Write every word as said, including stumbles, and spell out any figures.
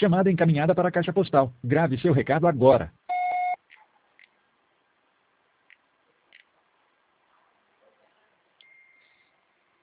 Chamada encaminhada para a caixa postal. Grave seu recado agora.